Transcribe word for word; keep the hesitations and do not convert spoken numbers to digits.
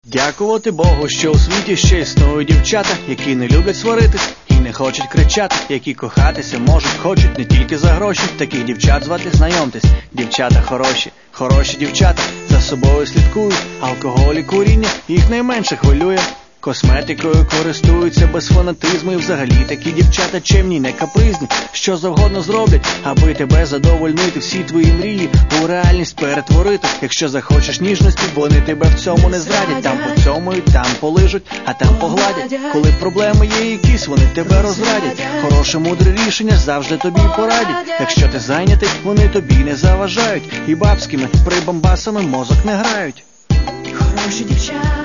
Дякувати Богу, що у світі ще існують дівчата, які не люблять сваритись і не хочуть кричати, які кохатися можуть, хочуть не тільки за гроші. Таких дівчат звати, знайомтесь, дівчата хороші, хороші дівчата, за собою слідкують, алкоголь і куріння їх найменше хвилює. Косметикою користуються без фанатизму, і взагалі такі дівчата чемні, не капризні, що завгодно зроблять, аби тебе задовольнити, всі твої мрії у реальність перетворити. Якщо захочеш ніжності, вони тебе в цьому не зрадять, там поцьомують, там полижуть, а там погладять. Коли проблеми є якісь, вони тебе розрадять, хороше мудре рішення завжди тобі порадять. Якщо ти зайнятий, вони тобі не заважають, і бабськими прибамбасами мозок не грають. Хороші дівчата.